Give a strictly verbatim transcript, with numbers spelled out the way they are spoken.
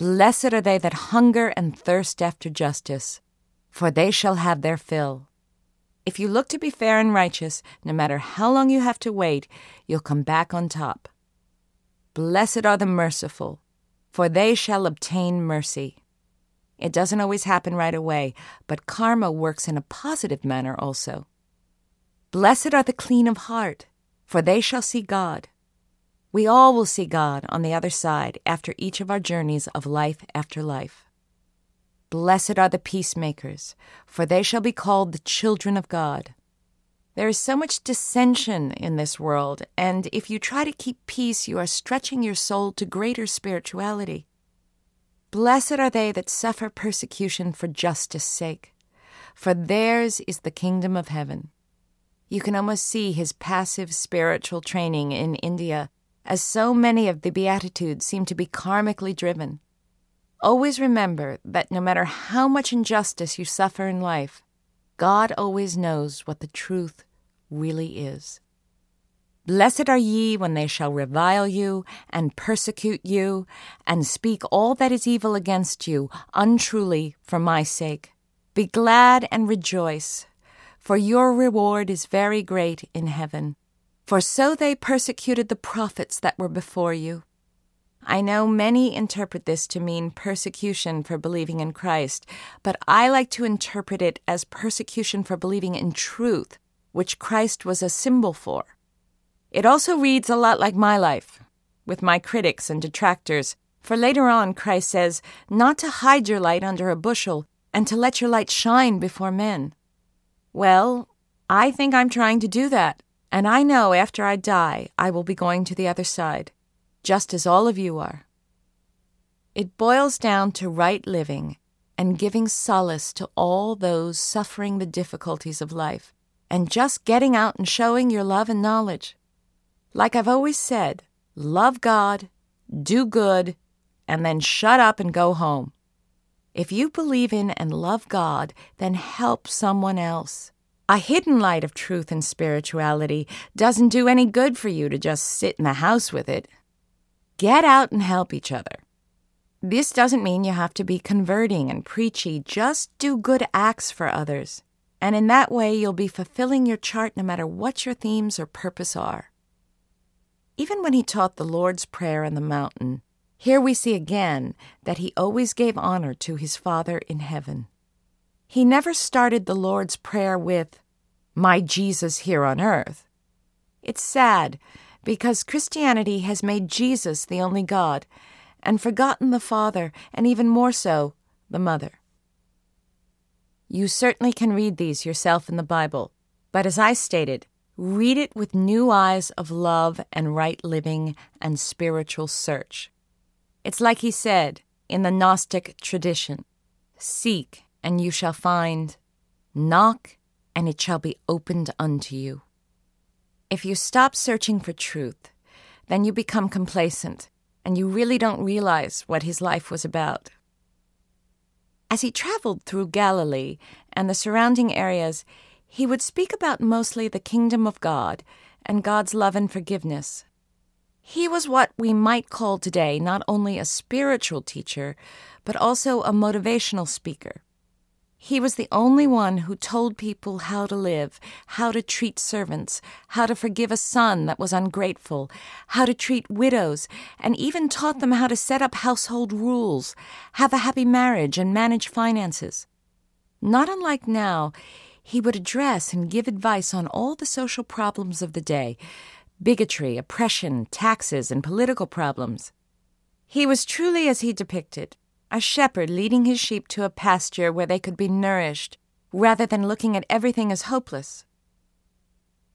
Blessed are they that hunger and thirst after justice, for they shall have their fill. If you look to be fair and righteous, no matter how long you have to wait, you'll come back on top. Blessed are the merciful, for they shall obtain mercy. It doesn't always happen right away, but karma works in a positive manner also. Blessed are the clean of heart, for they shall see God. We all will see God on the other side after each of our journeys of life after life. Blessed are the peacemakers, for they shall be called the children of God. There is so much dissension in this world, and if you try to keep peace, you are stretching your soul to greater spirituality. Blessed are they that suffer persecution for justice' sake, for theirs is the kingdom of heaven. You can almost see his passive spiritual training in India, as so many of the Beatitudes seem to be karmically driven. Always remember that no matter how much injustice you suffer in life, God always knows what the truth really is. Blessed are ye when they shall revile you, and persecute you, and speak all that is evil against you, untruly, for my sake. Be glad and rejoice, for your reward is very great in heaven. For so they persecuted the prophets that were before you. I know many interpret this to mean persecution for believing in Christ, but I like to interpret it as persecution for believing in truth, which Christ was a symbol for. It also reads a lot like my life, with my critics and detractors, for later on Christ says not to hide your light under a bushel and to let your light shine before men. Well, I think I'm trying to do that, and I know after I die I will be going to the other side, just as all of you are. It boils down to right living and giving solace to all those suffering the difficulties of life, and just getting out and showing your love and knowledge. Like I've always said, love God, do good, and then shut up and go home. If you believe in and love God, then help someone else. A hidden light of truth and spirituality doesn't do any good for you to just sit in the house with it. Get out and help each other. This doesn't mean you have to be converting and preachy. Just do good acts for others. And in that way, you'll be fulfilling your chart no matter what your themes or purpose are. Even when he taught the Lord's Prayer on the mountain, here we see again that he always gave honor to his Father in heaven. He never started the Lord's Prayer with, "My Jesus here on earth." It's sad, because Christianity has made Jesus the only God, and forgotten the Father, and even more so, the Mother. You certainly can read these yourself in the Bible, but as I stated, read it with new eyes of love and right living and spiritual search. It's like he said in the Gnostic tradition, "Seek, and you shall find. Knock, and it shall be opened unto you." If you stop searching for truth, then you become complacent, and you really don't realize what his life was about. As he traveled through Galilee and the surrounding areas, he would speak about mostly the kingdom of God and God's love and forgiveness. He was what we might call today not only a spiritual teacher, but also a motivational speaker. He was the only one who told people how to live, how to treat servants, how to forgive a son that was ungrateful, how to treat widows, and even taught them how to set up household rules, have a happy marriage, and manage finances. Not unlike now, he would address and give advice on all the social problems of the day, bigotry, oppression, taxes, and political problems. He was truly as he depicted, a shepherd leading his sheep to a pasture where they could be nourished, rather than looking at everything as hopeless.